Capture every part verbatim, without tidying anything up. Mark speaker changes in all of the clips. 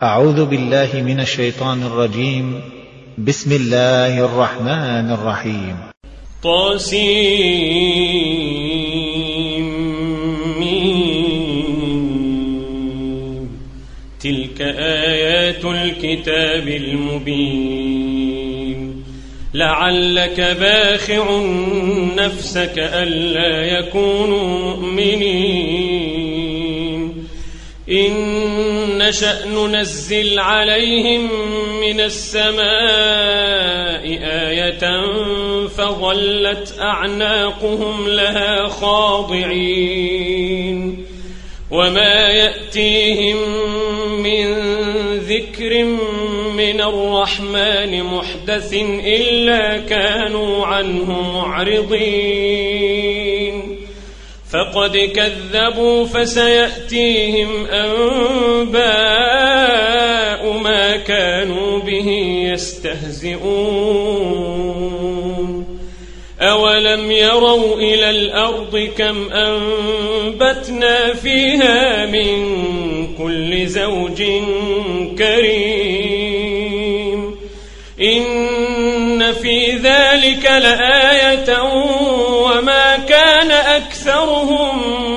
Speaker 1: أعوذ بالله من الشيطان الرجيم. بسم الله الرحمن الرحيم.
Speaker 2: طاسيم. تلك آيات الكتاب المبين. لعلك باخع نفسك ألا يكونوا مؤمنين إن نشأ ننزل عليهم من السماء آية فظلت أعناقهم لها خاضعين وما يأتيهم من ذكر من الرحمن محدث إلا كانوا عنه معرضين فقد كذبوا فسيأتيهم أنباء ما كانوا به يستهزئون أولم يروا إلى الأرض كم أنبتنا فيها من كل زوج كريم إن في ذلك لآية وما كان أكثرهم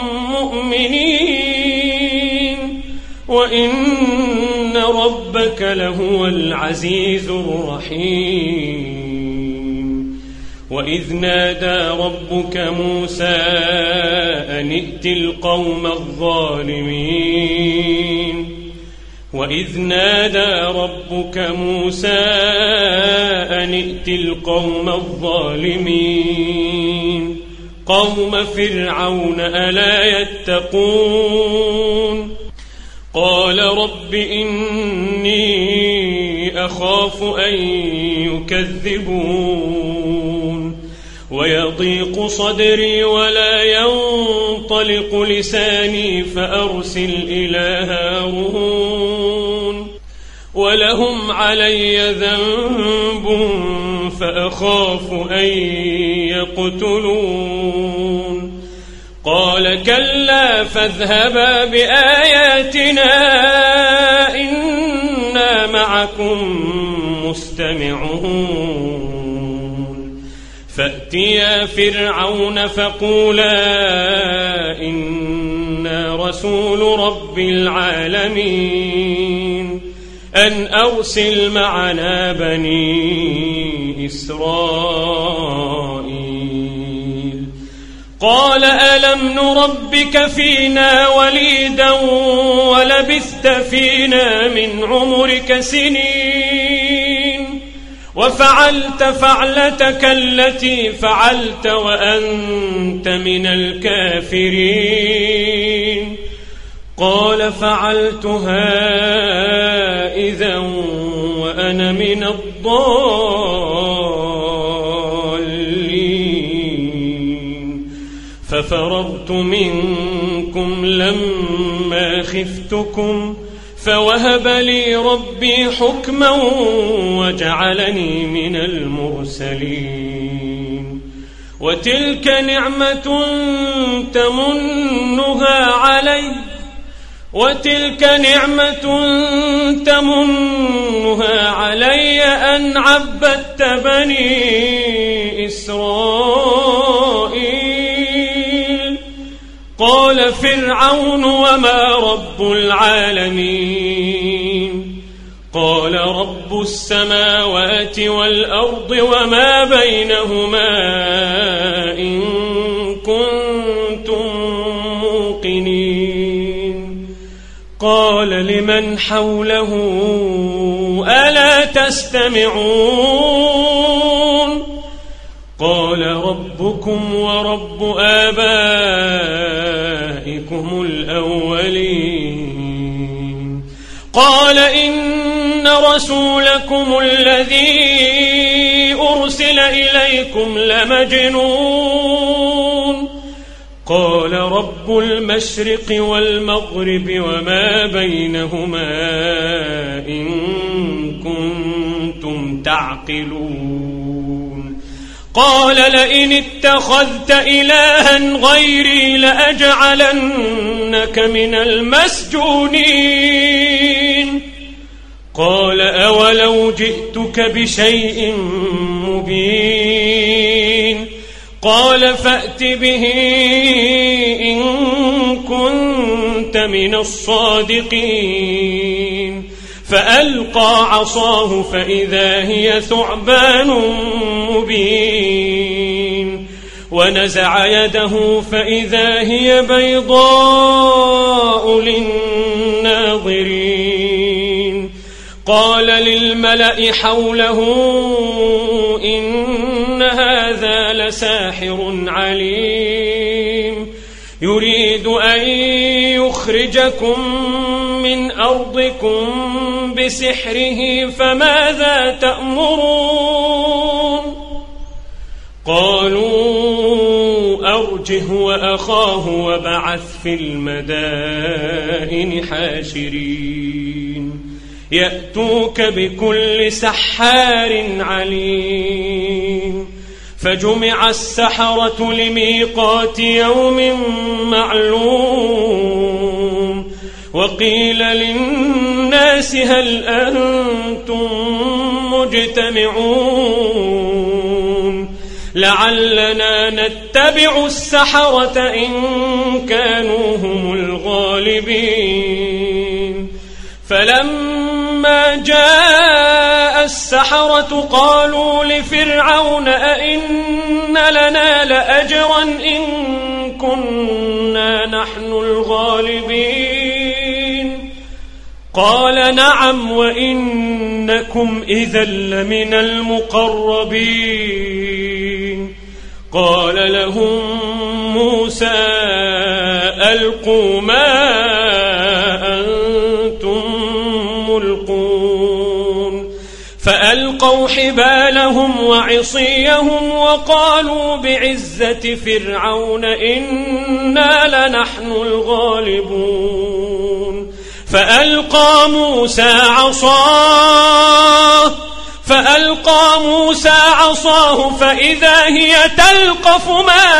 Speaker 2: مؤمنين وإن ربك لهو العزيز الرحيم. وإذ نادى ربك موسى أن ائت القوم الظالمين وإذ نادى ربك موسى أن ائت القوم الظالمين قوم فرعون ألا يتقون قال رب إني أخاف أن يكذبون ويضيق صدري ولا ينطلق لساني فأرسل إلى هارون ولهم علي ذنب فأخاف أن يقتلون قال كلا فاذهبا بآياتنا إنا معكم مستمعون فأتيا فرعون فقولا إنا رسول رب العالمين أن أرسل معنا بني إسرائيل قال ألم نربك فينا وليدا ولبثت فينا من عمرك سنين وفعلت فعلتك التي فعلت وأنت من الكافرين قال فعلتها إذا وأنا من الضالين ففررت منكم لما خفتكم فوهب لي ربي حكما وجعلني من المرسلين وتلك نعمة تمنها علي وتلك نعمة تمنها علي أن عبدت بني إسرائيل قال فرعون وما رب العالمين قال رب السماوات والأرض وما بينهما إن كنتم موقنين قال لمن حوله ألا تستمعون قال ربكم ورب آبائكم الأولين قال إن رسولكم الذي أرسل إليكم لمجنون قال رب المشرق والمغرب وما بينهما إن كنتم تعقلون قال لئن اتخذت إلها غيري لأجعلنك من المسجونين قال أولو جئتك بشيء مبين قال فأت به إن كنت من الصادقين فألقى عصاه فإذا هي ثعبان مبين ونزع يده فإذا هي بيضاء للناظرين قال للملأ حوله إن هذا لساحر عليم يريد أن يخرجكم من أرضكم بسحره فماذا تأمرون قالوا أرجه وأخاه وابعث في المدائن حاشرين يأتوك بكل سحار عليم فجمع السحرة لميقات يوم معلوم وقيل للناس هل أنتم مجتمعون لعلنا نتبع السحرة إن كانوا هم الغالبين فلما جاء السحرة قالوا لفرعون أئن لنا لأجرا إن كنا نحن الغالبين قال نعم وإنكم إذا لمن المقربين قال لهم موسى ألقوا ما أنتم ملقون فألقوا حبالهم وعصيهم وقالوا بعزة فرعون إنا لنحن الغالبون فألقى موسى عصاه فألقى موسى عصاه فإذا هي تلقف ما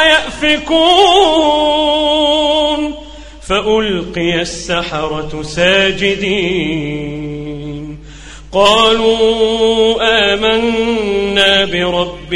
Speaker 2: يأفكون فألقي السحرة ساجدين قالوا آمنا برب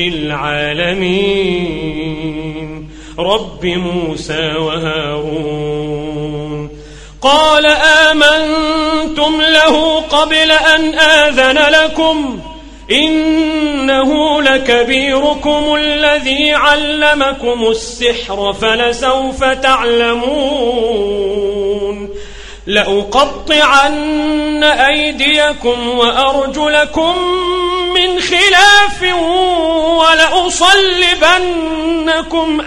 Speaker 2: العالمين رب موسى وهارون قال آمنتم له قبل أن آذن لكم إنه لكبيركم الذي علمكم السحر فلسوف تعلمون لأقطعن أيديكم وأرجلكم من خلاف ولأصلبنكم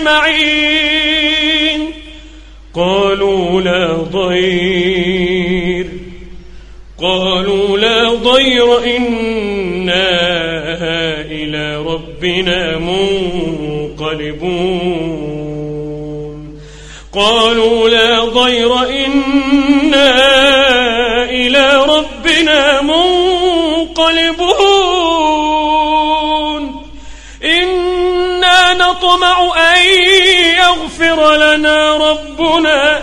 Speaker 2: أجمعين قالوا لا ضير قالوا لا ضير إنا إلى ربنا منقلبون قالوا لا ضير إنا إلى ربنا منقلبون إنا نطمع أن يغفر لنا ربنا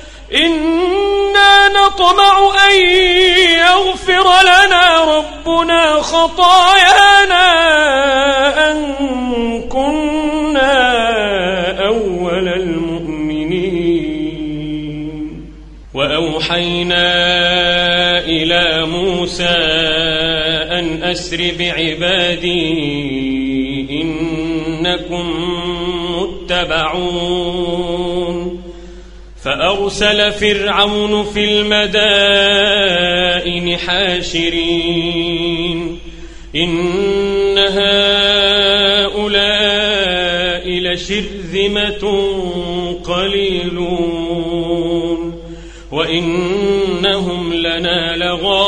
Speaker 2: إنا نطمع أن يغفر لنا ربنا خطايانا أن كنا أول المؤمنين وأوحينا إلى موسى أن أسر بعبادي إنكم متبعون فأرسل فرعون في المدائن حاشرين إن هؤلاء لشرذمة قليلون وإنهم لنا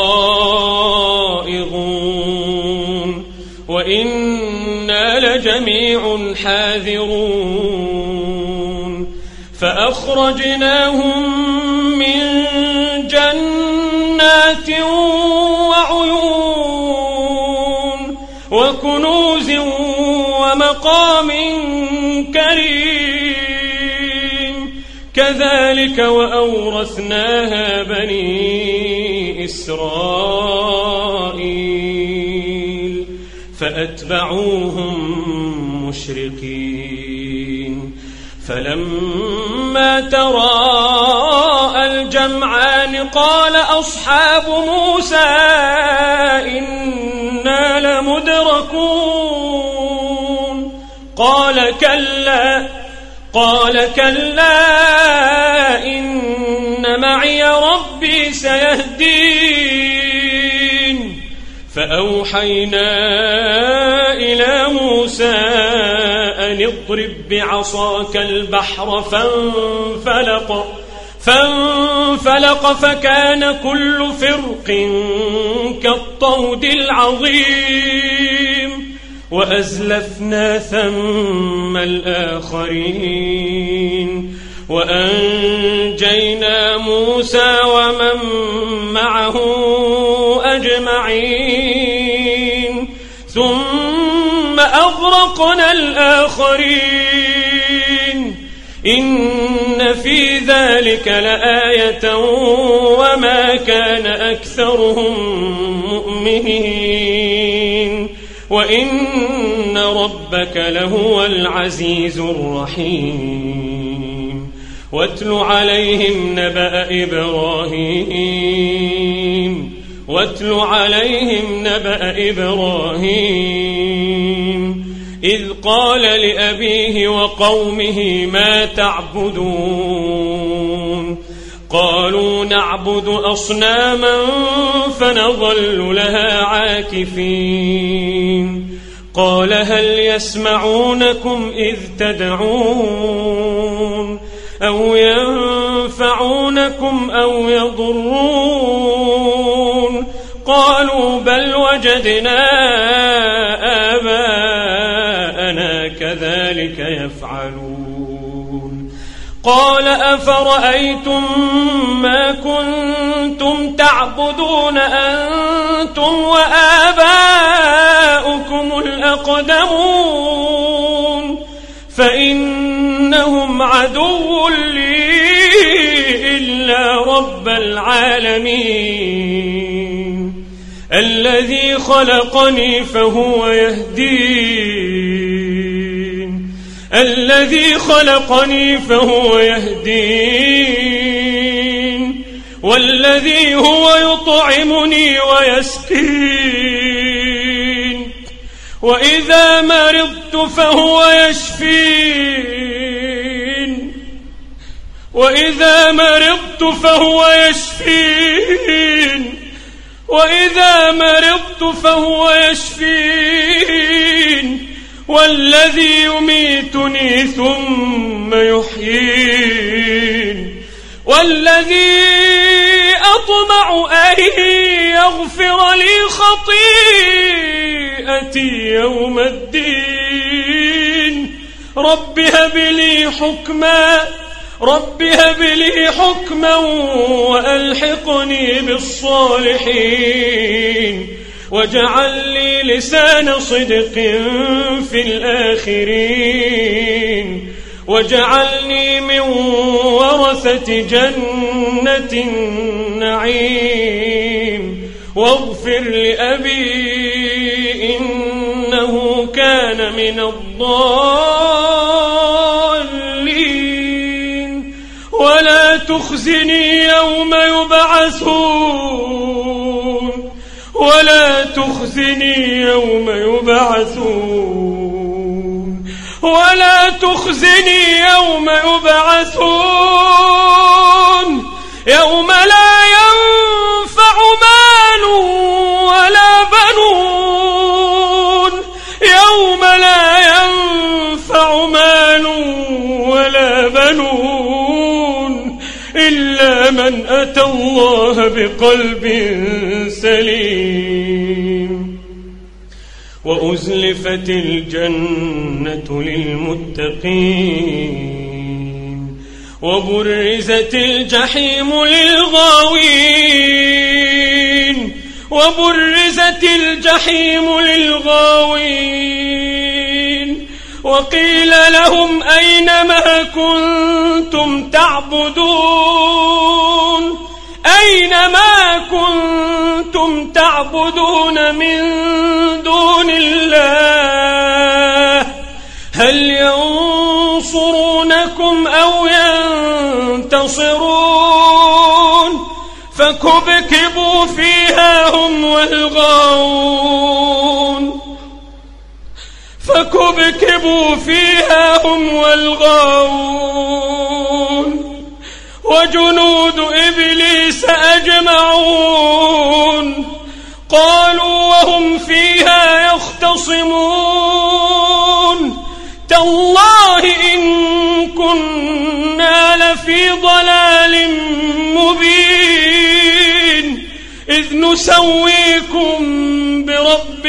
Speaker 2: لغائظون وإنا لجميع حاذرون فأخرجناهم من جنات وعيون وكنوز ومقام كريم كذلك وأورثناها بني إسرائيل فأتبعوهم مشرقين فلما تراءى الجمعان قال أصحاب موسى إنا لمدركون قال كلا قال كلا إن معي ربي سيهدين فأوحينا إلى موسى أن اضرب بعصاك البحر فانفلق فانفلق فكان كل فرق كالطود العظيم وأزلفنا ثم الآخرين وأنجينا موسى ومن معه أجمعين ثم أغرقنا الآخرين إن في ذلك لآية وما كان أكثرهم مؤمنين وإن ربك لهو العزيز الرحيم واتل عليهم نبأ إبراهيم واتل عليهم نبأ إبراهيم إذ قال لأبيه وقومه ما تعبدون قالوا نعبد أصناما فنظل لها عاكفين قال هل يسمعونكم إذ تدعون أو ينفعونكم أو يضرون قالوا بل وجدنا آباءنا كذلك يفعلون قال أفرأيتم ما كنتم تعبدون أنتم وآباؤكم الأقدمون فإنهم عدو لي إلا رب العالمين الذي خلقني فهو يهدين الذي خلقني فهو يهدين والذي هو يطعمني ويسقين وإذا مرضت فهو يشفين وإذا مرضت فهو يشفين وإذا مرضت فهو يشفين والذي يميتني ثم يحيين والذي أطمع أن يغفر لي خطيئتي يوم الدين رب هب لي حكما رب هب لي حكما وألحقني بالصالحين واجعل لي لسان صدق في الآخرين واجعلني من ورثة جنة النعيم واغفر لأبي إنه كان من الضالين ولا تخزني يوم يبعثون ولا تخزني يوم يبعثون ولا تخزني يوم يبعثون يوم لا ينفع مال ولا بنون يوم لا ينفع مال ولا بنون إلا من أتى الله بقلب سليم وأزلفت الجنة للمتقين وبرزت الجحيم للغاوين وبرزت الجحيم للغاوين وقيل لهم أين ما كنتم تعبدون أين ما كنتم كنتم تعبدون من دون الله هل ينصرونكم أو ينتصرون فكبكبوا فيها هم والغاوون فكبكبوا فيها هم والغاوون وجنود إبليس أجمعون قالوا وهم فيها يختصمون تالله إن كنا لفي ضلال مبين إذ نسويكم برب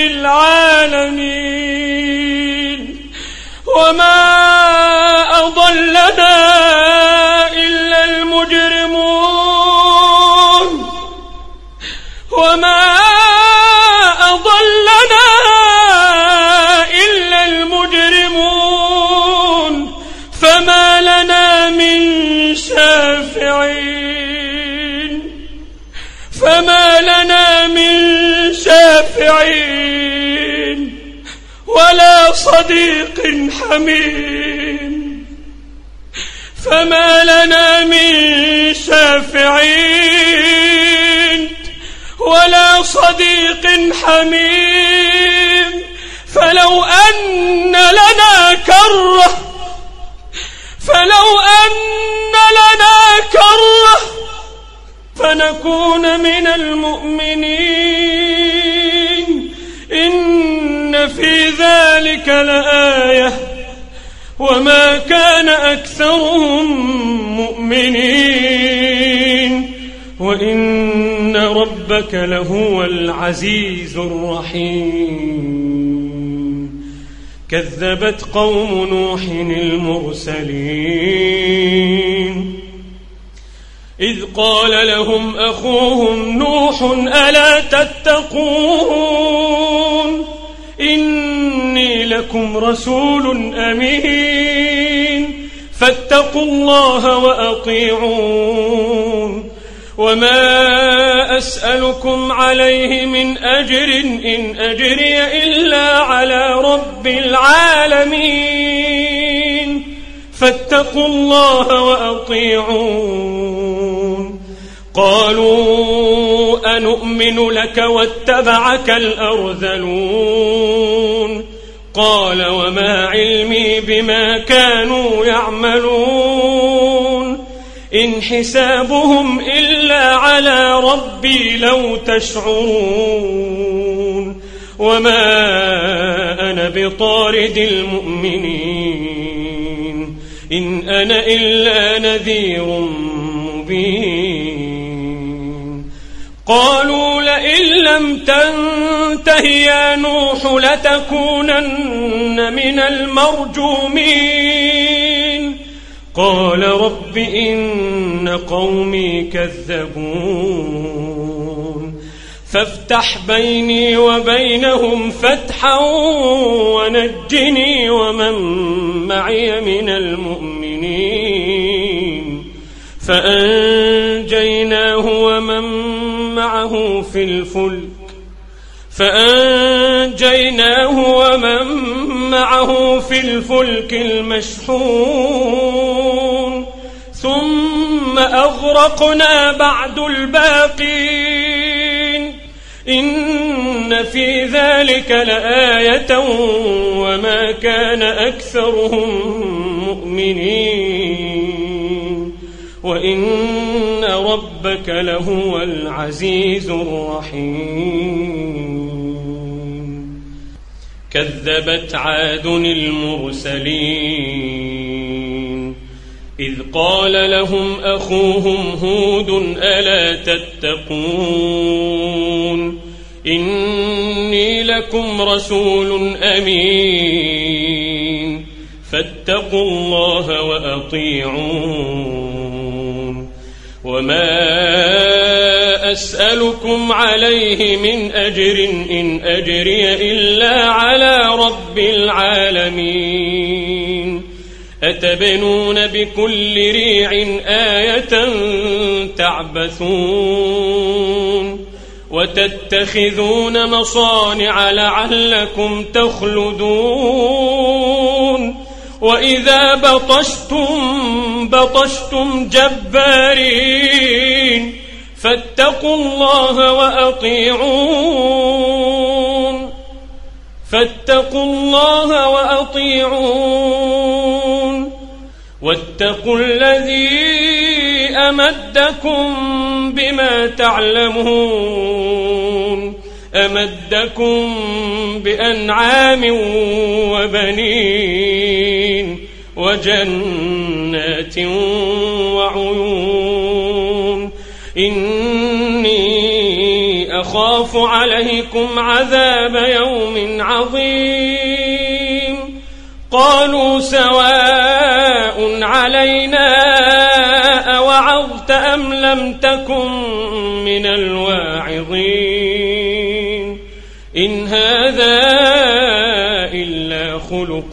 Speaker 2: العالمين وما أضلنا إلا المجرمون وما أضلنا إلا المجرمون فما لنا من شافعين فما لنا من شافعين ولا صديق حميم فما لنا من شافعين ولا صديق حميم فلو أن لنا كرة فلو أن لنا كرة فنكون من المؤمنين إن في ذلك لآية وما كان أكثرهم مؤمنين وإن ربك لهو العزيز الرحيم كذبت قوم نوح المرسلين إذ قال لهم أخوهم نوح ألا تتقون إني لكم رسول أمين فاتقوا الله وأطيعون وما أسألكم عليه من أجر إن أجري إلا على رب العالمين فاتقوا الله وأطيعون قالوا أنؤمن لك واتبعك الأرذلون قال وما علمي بما كانوا يعملون إن حسابهم إلا على ربي لو تشعرون وما أنا بطارد المؤمنين إن أنا إلا نذير مبين قالوا لئن لم تنته يا نوح لتكونن من المرجومين قال رب إن قومي كذبون فافتح بيني وبينهم فتحا ونجني ومن معي من المؤمنين فأنجيناه ومن معه في الفلك فأنجيناه ومن معه في الفلك المشحون ثم أغرقنا بعد الباقين إن في ذلك لآية وما كان أكثرهم مؤمنين وإن ربك لهو العزيز الرحيم كذبت عاد المرسلين إذ قال لهم أخوهم هود ألا تتقون إني لكم رسول أمين فاتقوا الله وأطيعون وما أسألكم عليه من أجر إن أجري إلا على رب العالمين أتبنون بكل ريع آية تعبثون وتتخذون مصانع لعلكم تخلدون وإذا بطشتم بطشتم جبارين فاتقوا الله وأطيعون فاتقوا الله وأطيعون واتقوا الذي أمدكم بما تعلمون أمدكم بأنعام وبنين وجنات وعيون إني أخاف عليكم عذاب يوم عظيم قالوا سواء علينا أوعظت أم لم تكن من الواعظين إن هذا إلا خلق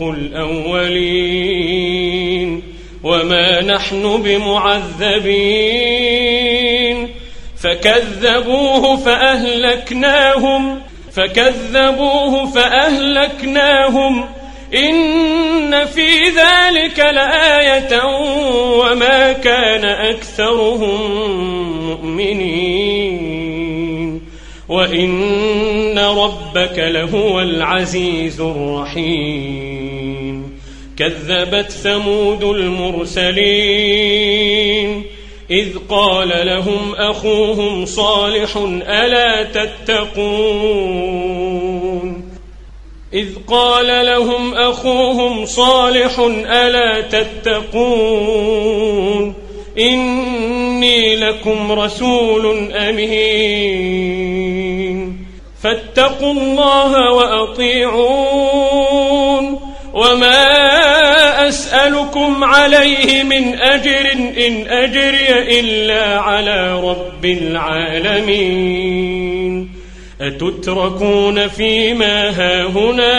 Speaker 2: الأولين وما نحن بمعذبين فكذبوه فأهلكناهم فكذبوه فأهلكناهم إن في ذلك لآية وما كان أكثرهم مؤمنين وإن ربك لهو العزيز الرحيم كذبت ثمود المرسلين إذ قال لهم أخوهم صالح ألا تتقون إذ قال لهم أخوهم صالح ألا تتقون إني لكم رسول أمين فاتقوا الله وأطيعون وما أسألكم عليه من أجر إن أجري إلا على رب العالمين أتتركون فيما هاهنا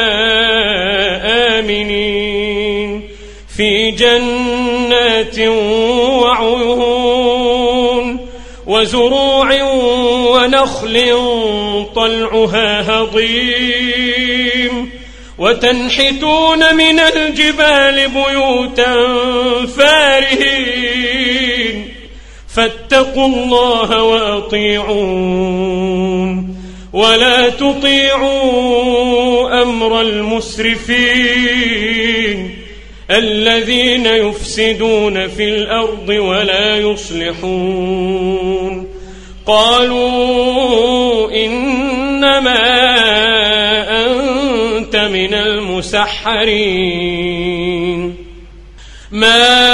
Speaker 2: آمنين في جنات وعيون وزروع ونخل طلعها هضيم وتنحتون من الجبال بيوتا فارهين فاتقوا الله وأطيعون ولا تطيعوا أمر المسرفين الذين يفسدون في الأرض ولا يصلحون قالوا إنما أنت من المسحرين ما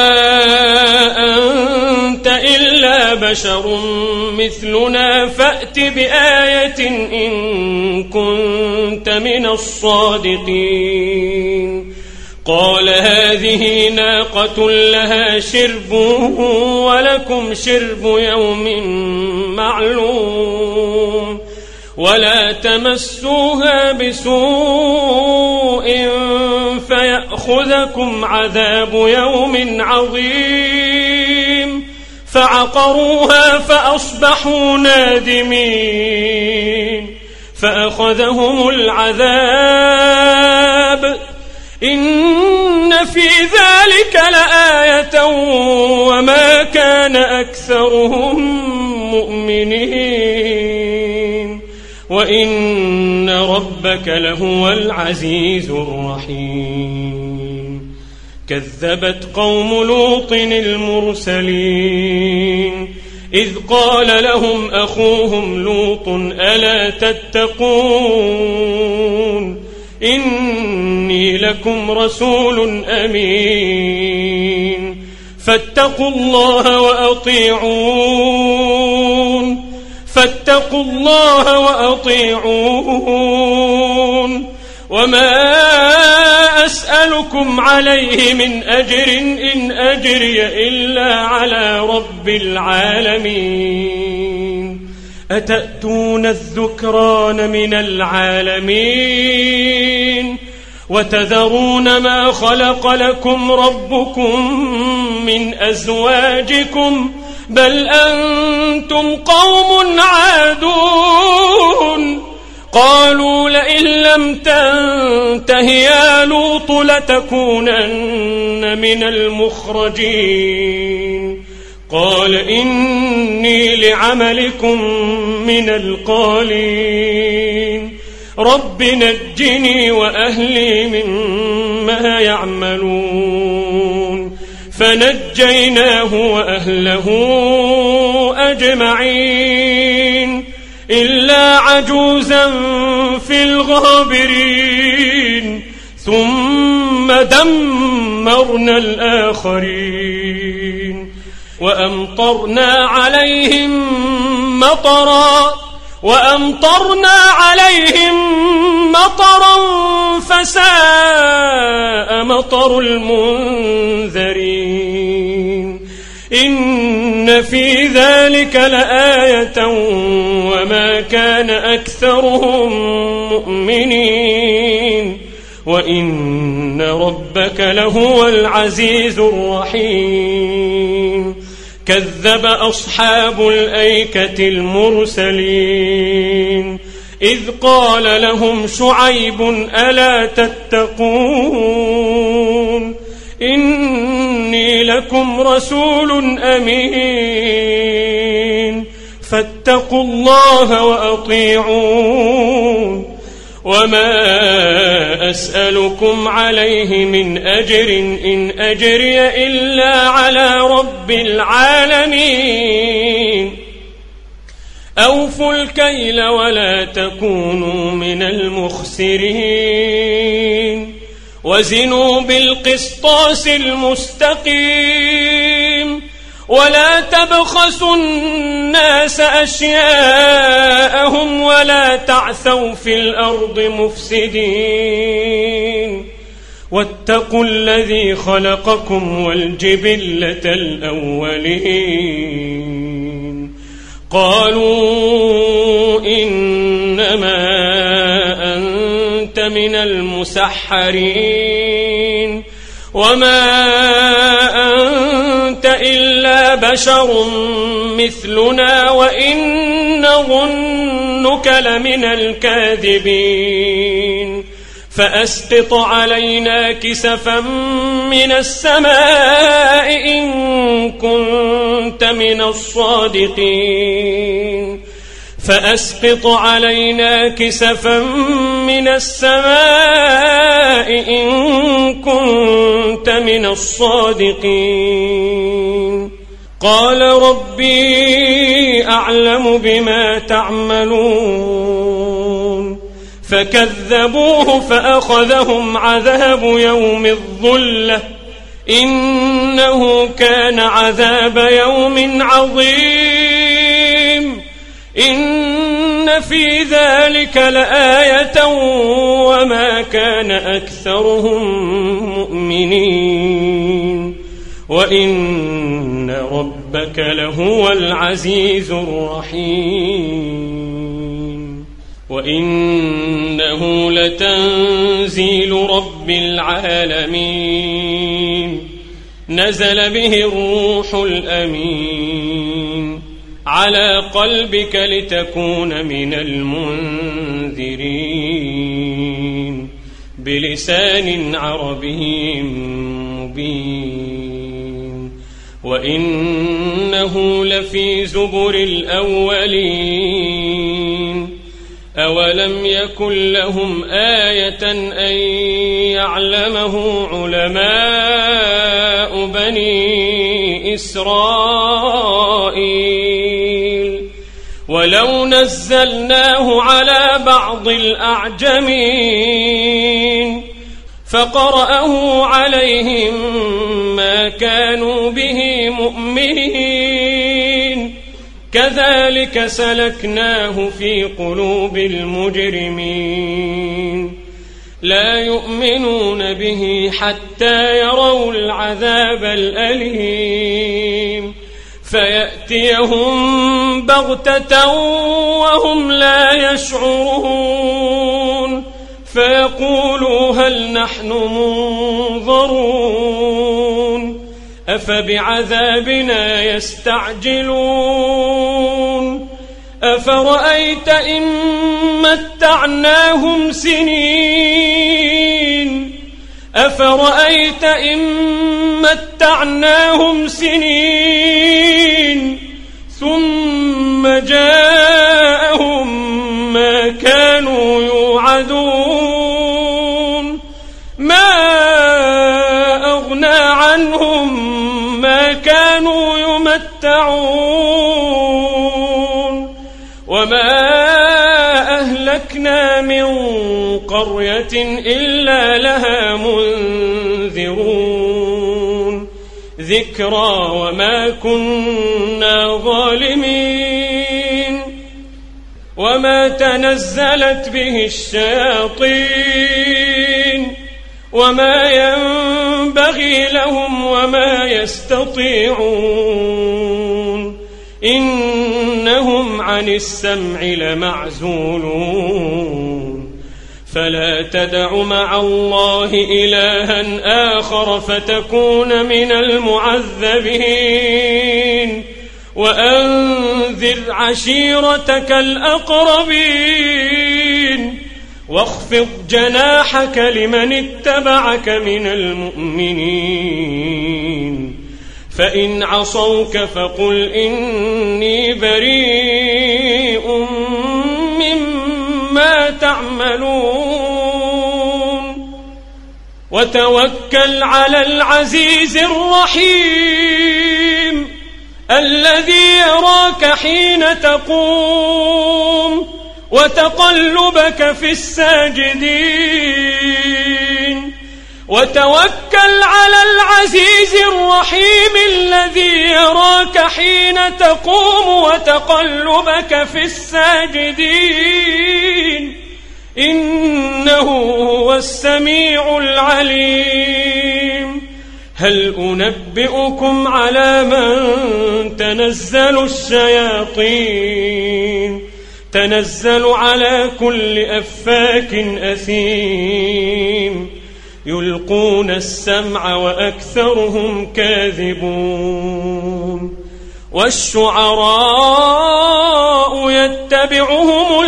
Speaker 2: أنت إلا بشر مثلنا فأت بآية إن كنت من الصادقين قال هذه ناقة لها شرب ولكم شرب يوم معلوم ولا تمسوها بسوء فيأخذكم عذاب يوم عظيم فعقروها فأصبحوا نادمين فأخذهم العذاب إن في ذلك لآية وما كان أكثرهم مؤمنين وإن ربك لهو العزيز الرحيم كذبت قوم لوط المرسلين إذ قال لهم أخوهم لوط ألا تتقون إني لكم رسول أمين فاتقوا الله وأطيعون فاتقوا الله وأطيعون وما أسألكم عليه من أجر إن أجري إلا على رب العالمين أتأتون الذكران من العالمين وتذرون ما خلق لكم ربكم من أزواجكم بل أنتم قوم عادون قالوا لئن لم تنته يا لوط لتكونن من المخرجين قال إني لعملكم من القالين رب نجني وأهلي مما يعملون فنجيناه وأهله أجمعين إلا عجوزا في الغابرين ثم دمرنا الآخرين وأمطرنا عليهم مطرا وأمطرنا عليهم مطرا فساء مطر المنذرين إن في ذلك لآية وما كان أكثرهم مؤمنين وإن ربك لهو العزيز الرحيم كذب أصحاب الأيكة المرسلين إذ قال لهم شعيب ألا تتقون إني لكم رسول أمين فاتقوا الله وأطيعون وما أسألكم عليه من أجر إن أجري إلا على رب العالمين أوفوا الكيل ولا تكونوا من المخسرين وزنوا بالقسطاس المستقيم ولا تبخسوا الناس أشياءهم ولا تعثوا في الأرض مفسدين واتقوا الذي خلقكم والجبلة الأولين قالوا إنما أنت من المسحرين وما أنت إلا بشر مثلنا وإن ظنك لمن الكاذبين فأسقط علينا كسفا من السماء إن كنت من الصادقين فأسقط علينا كسفا من السماء إن كنت من الصادقين قال ربي أعلم بما تعملون فكذبوه فأخذهم عذاب يوم الظلة إنه كان عذاب يوم عظيم إن في ذلك لآية وما كان أكثرهم مؤمنين وإن ربك لهو العزيز الرحيم وإنه لتنزيل رب العالمين نزل به الروح الأمين على قلبك لتكون من المنذرين بلسان عربي مبين وإنه لفي زبر الأولين أولم يكن لهم آية أن يعلمه علماء بني إسرائيل ولو نزلناه على بعض الأعجمين فقرأه عليهم ما كانوا به مؤمنين كذلك سلكناه في قلوب المجرمين لا يؤمنون به حتى يروا العذاب الأليم فيأتيهم بغتة وهم لا يشعرون فيقولوا هل نحن منظرون أفبعذابنا يستعجلون أفرأيت إن متعناهم سنين أفرأيت إن متعناهم سنين ثم جاءهم ما كانوا يوعدون ما أغنى عنهم ما كانوا يمتعون وما أهلكنا من قرية إلا لها منذرون ذكرى وما كنا ظالمين وما تنزلت به الشياطين وما ينبغي لهم وما يستطيعون إنهم عن السمع لمعزولون فلا تدع مع الله إلها آخر فتكون من المعذبين وأنذر عشيرتك الأقربين واخفض جناحك لمن اتبعك من المؤمنين فإن عصوك فقل إني بريء مما تعملون وتوكل على العزيز الرحيم الذي يراك حين تقوم وتقلبك في الساجدين وتوكل على العزيز الرحيم الذي يراك حين تقوم وتقلبك في الساجدين إنه هو السميع العليم هل أنبئكم على من تنزل الشياطين تنزل على كل أفاك أثيم يلقون السمع وأكثرهم كاذبون والشعراء يتبعهم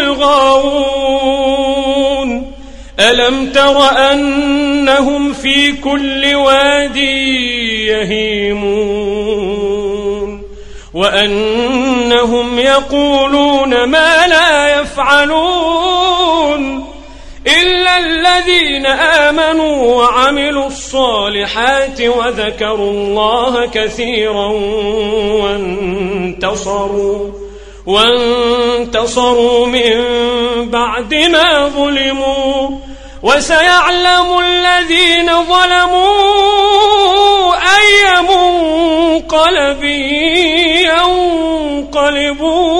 Speaker 2: الغاوون ألم تر أنهم في كل واد يهيمون وأنهم يقولون ما لا يفعلون إلا الذين آمنوا وعملوا الصالحات وذكروا الله كثيرا وانتصروا وانتصروا من بعد ما ظلموا وسيعلم الذين ظلموا أي منقلب ينقلبون